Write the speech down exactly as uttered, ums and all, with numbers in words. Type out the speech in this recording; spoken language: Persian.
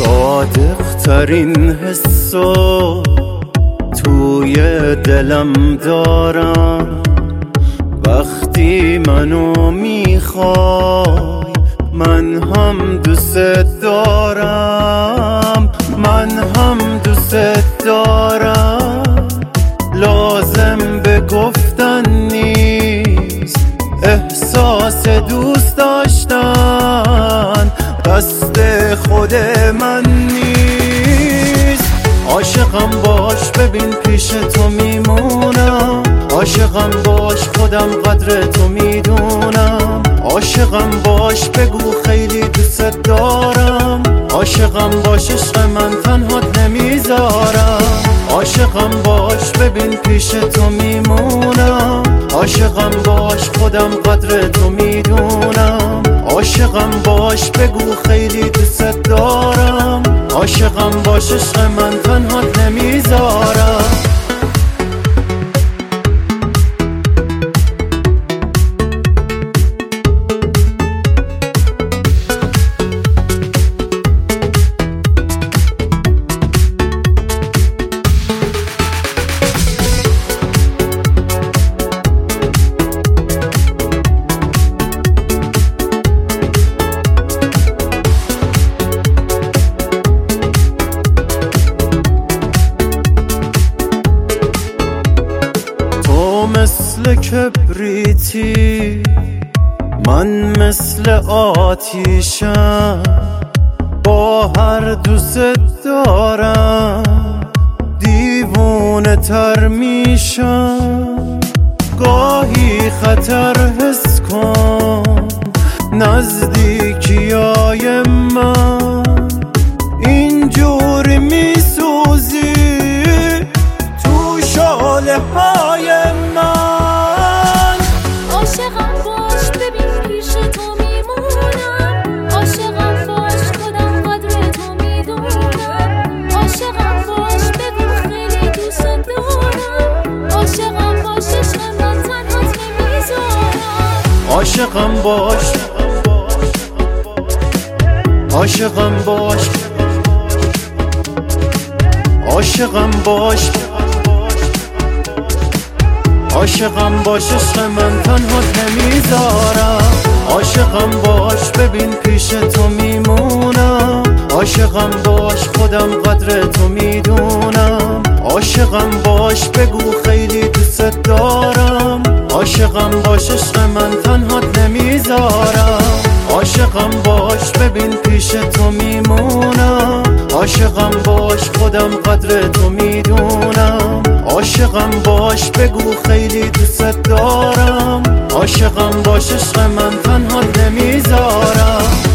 صادق ترین حسو توی دلم دارم، وقتی منو میخوای من هم دوست دارم، من هم دوست دارم. لازم به گفتن نیست احساس دوست داشتن، قصد خود من نیست. عاشقم باش ببین پیش تو میمونم، عاشقم باش خودم قدر تو میدونم. عاشقم باش بگو خیلی دوست دارم، عاشقم باش عشق من تنهات نمیذارم. عاشقم باش ببین پیش تو میمونم، عاشقم باش خودم قدر تو میدونم. عاشقم باش بگو خیلی دوست دارم، عاشقم باش عشق من تنهات نمیذارم. مثل کبریتی من مثل آتیشم، با هر دوست دارم دیوونه تر میشم. گاهی خطر حس کن نزدیکیای من، اینجوری میسوزی تو شعله های من. عاشقم باش ببین پیش تو میمونم، عاشقم باش خودم قدر تو میدونم. عاشقم باش بگو خیلی دوست دارم، عاشقم باش عشق من تنهات نمیذارم. عاشقم باش عاشقم باش عاشقم باش عاشقم باش عشق من تنهات نمیذارم. عاشقم باش ببین پیش تو میمونم، عاشقم باش خودم قدر تو میدونم. عاشقم باش بگو خیلی دوست دارم، عاشقم باش عشق من تنهات نمیذارم. عاشقم باش ببین پیش تو میمونم، عاشقم باش خودم قدر تو میدونم. عاشقم باش بگو خیلی دوست دارم، عاشقم باش عشق من تنهات نمیذارم.